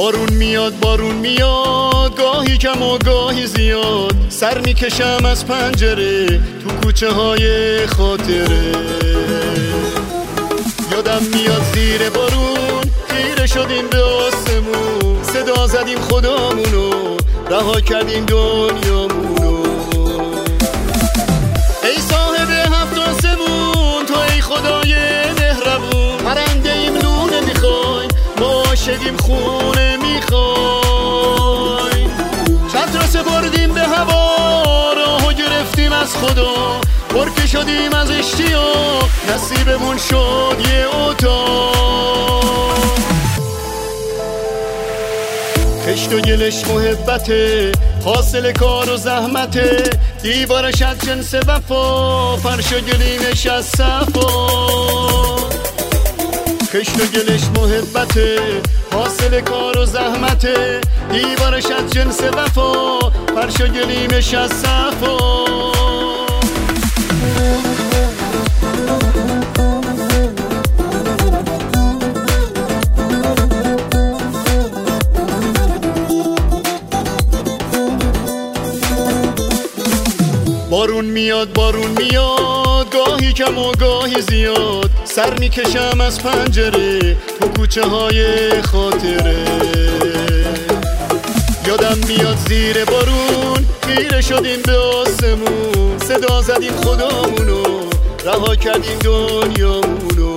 بارون میاد گاهی کم و گاهی زیاد، سر میکشم از پنجره تو کوچه های خاطره. یادم میاد زیر بارون خیره شدیم به آسمون، صدا زدیم خدامونو، رها کردیم دنیامونو. ای صاحب هفت آسمون تو ای خدای مهربون، پرنده ایم لونه میخوای، ما عاشقیم خونه میخوای. چتر سپردیم به هوا، راهو گرفتیم از خدا، برکه شدیم از اشتیاق، نصیبمون شد یه اتاق. خشت و گلش محبته، حاصل کار و زحمته، دیوارش از جنس وفا، فرش و گلیمش از صفا. خشت و گلش محبته، حاصل کار و زحمته، دیوارش از جنس وفا، فرش و گلیمش از صفا. بارون میاد گاهی کم و گاهی زیاد، سر میکشم از پنجره تو کوچه های خاطره. یادم میاد زیر بارون خیره شدیم به آسمون، صدا زدیم خدامونو، رها کردیم دنیامونو.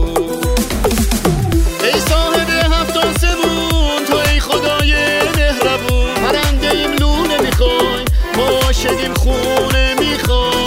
ای صاحب هفت آسمون تو ای خدای مهربون، پرنده ایم لونه میخوای، ما عاشقیم خونه میخوای.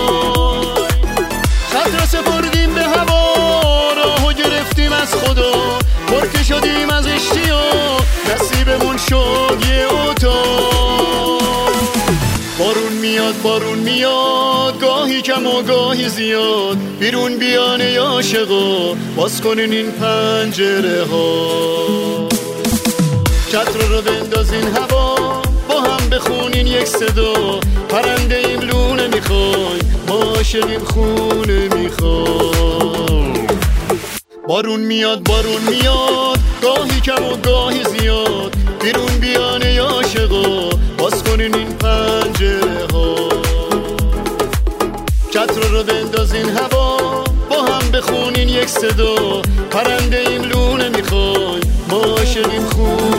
چتر سپردیم به هوا، راهو گرفتیم از خدا، برکه شدیم از اشتیاق، نصیبمون شد یه اتاق. بارون میاد گاهی کم و گاهی زیاد، بیرون بیان ای عاشقا، باز کنین این پنجره ها. چتر رو بندازین هوا، با هم بخونین یک صدا، پرنده ایم لونه میخوای، ما عاشقیم خونه میخوای. بارون میاد گاهی کم و گاهی زیاد، بیرون بیان ای عاشقا، باز کنین این پنجره ها. چتر رو بندازین هوا، با هم بخونین یک صدا، پرنده ایم لونه میخوای، ما عاشقیم خونه